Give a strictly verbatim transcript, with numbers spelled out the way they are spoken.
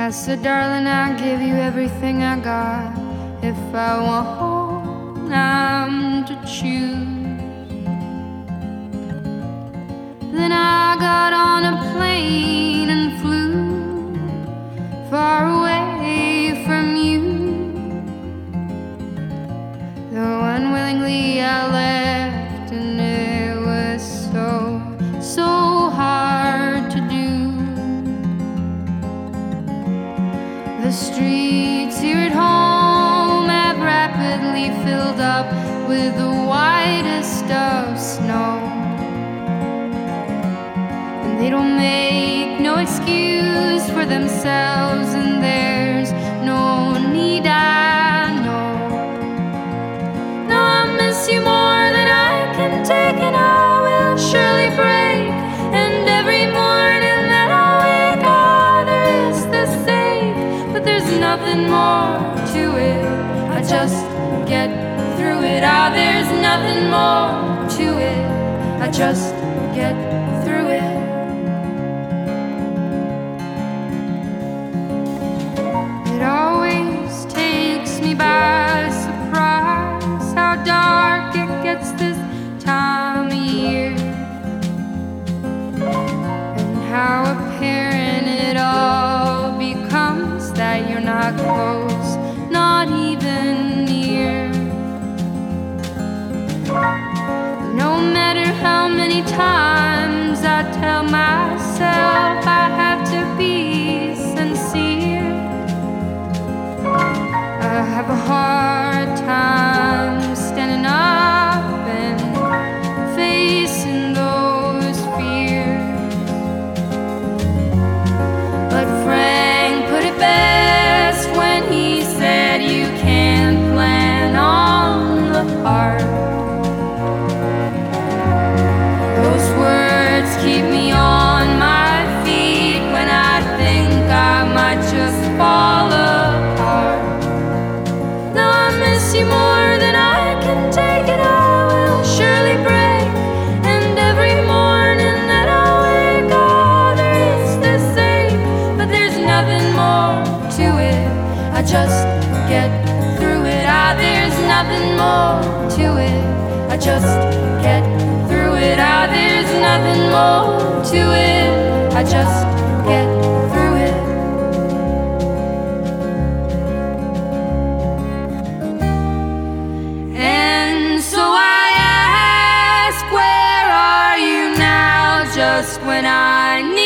I said, darling, I'll give you everything I got. If I want, I'm to choose. Then I got on a plane and flew far away from you. Though unwillingly I left, and it was so, so hard to do. The streets here at home have rapidly filled up with the whitest of snow, and they don't make no excuse for themselves, and there's no need, I know. Now I miss you more than I can take, and I will surely break. And every morning that I wake, oh, there is this ache, but there's nothing more to it. I just get through it. Ah, there's nothing more to it. I just get through it. It always takes me by surprise how dark it gets this time of year, and how apparent it all becomes that you're not close, not even near. No matter how many times I tell myself I have to be sincere, I have a hard time standing up and facing those fears. But Frank put it best when he said you can't plan on the heart. Those words keep me on my feet when I think I might just fall apart. Now I miss you more than I can take, and I will surely break. And every morning that I wake, oh, there is this ache, but there's nothing more to it. I just get through it. Ah, there's nothing more to it. I just get through it. Ah, there's nothing more to it. I just get through it. And so I ask, where are you now? Just when I need